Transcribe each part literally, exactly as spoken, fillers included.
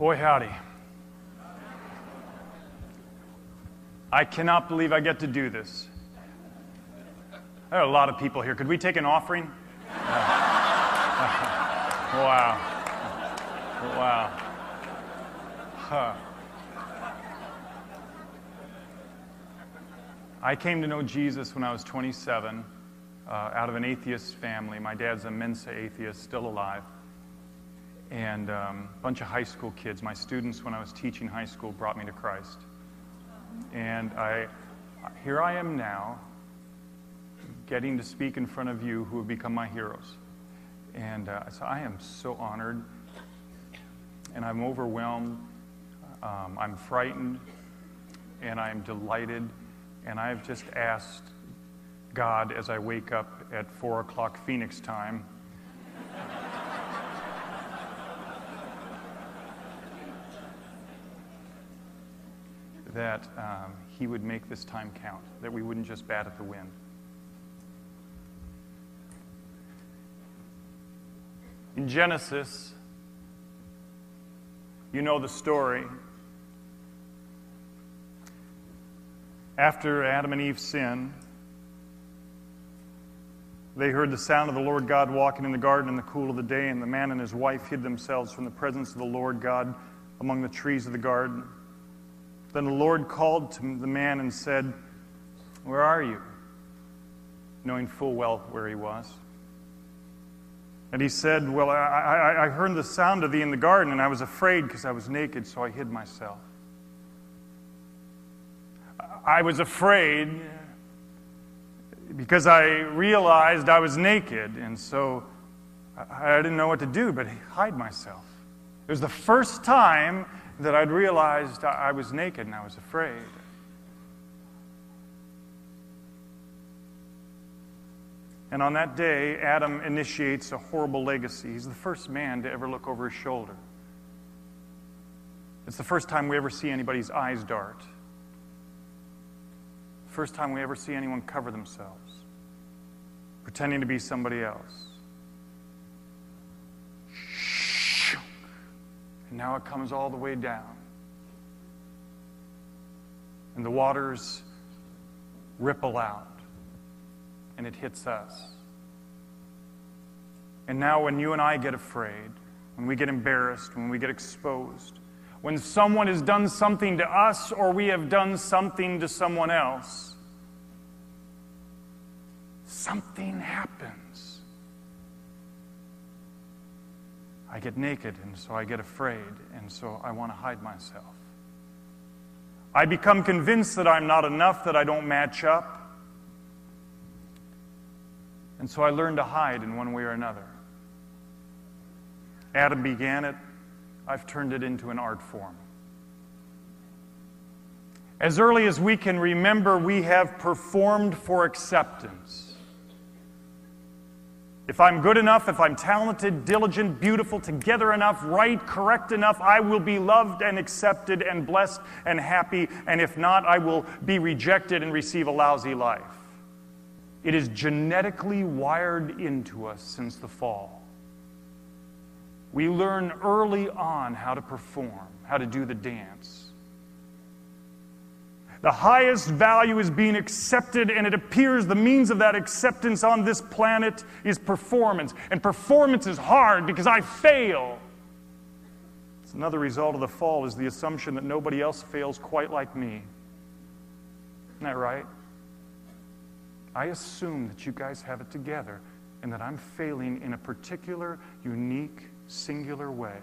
Boy, howdy. I cannot believe I get to do this. There are a lot of people here. Could we take an offering? Wow. Wow. Huh. I came to know Jesus when I was twenty-seven, uh, out of an atheist family. My dad's a Mensa atheist, still alive. And um, a bunch of high school kids, my students when I was teaching high school, brought me to Christ. And I, here I am now, getting to speak in front of you who have become my heroes. And uh, so I am so honored, and I'm overwhelmed, um, I'm frightened, and I'm delighted, and I've just asked God as I wake up at four o'clock Phoenix time that um, he would make this time count, that we wouldn't just bat at the wind. In Genesis, you know the story. After Adam and Eve sinned, they heard the sound of the Lord God walking in the garden in the cool of the day, and the man and his wife hid themselves from the presence of the Lord God among the trees of the garden. Then the Lord called to the man and said, "Where are you?" Knowing full well where he was. And he said, "Well, I, I, I heard the sound of thee in the garden, and I was afraid because I was naked, so I hid myself." I was afraid because I realized I was naked, and so I, I didn't know what to do but hide myself. It was the first time that I'd realized I was naked and I was afraid. And on that day, Adam initiates a horrible legacy. He's the first man to ever look over his shoulder. It's the first time we ever see anybody's eyes dart. First time we ever see anyone cover themselves, pretending to be somebody else. And now it comes all the way down. And the waters ripple out. And it hits us. And now when you and I get afraid, when we get embarrassed, when we get exposed, when someone has done something to us or we have done something to someone else, something happens. I get naked, and so I get afraid, and so I want to hide myself. I become convinced that I'm not enough, that I don't match up. And so I learn to hide in one way or another. Adam began it. I've turned it into an art form. As early as we can remember, we have performed for acceptance. If I'm good enough, if I'm talented, diligent, beautiful, together enough, right, correct enough, I will be loved and accepted and blessed and happy. And if not, I will be rejected and receive a lousy life. It is genetically wired into us since the fall. We learn early on how to perform, how to do the dance. The highest value is being accepted, and it appears the means of that acceptance on this planet is performance. And performance is hard because I fail. It's another result of the fall is the assumption that nobody else fails quite like me. Isn't that right? I assume that you guys have it together and that I'm failing in a particular, unique, singular way.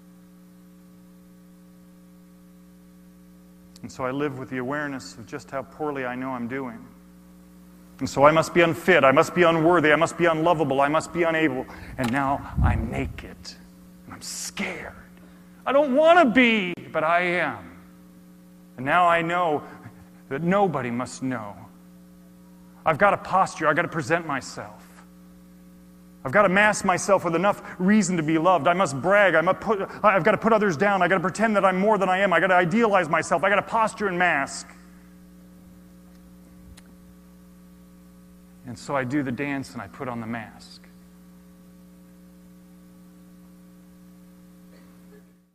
And so I live with the awareness of just how poorly I know I'm doing. And so I must be unfit, I must be unworthy, I must be unlovable, I must be unable. And now I'm naked, and I'm scared. I don't want to be, but I am. And now I know that nobody must know. I've got a posture, I've got to present myself. I've got to mask myself with enough reason to be loved. I must brag. I must put, I've got to put others down. I've got to pretend that I'm more than I am. I've got to idealize myself. I've got to posture and mask. And so I do the dance and I put on the mask.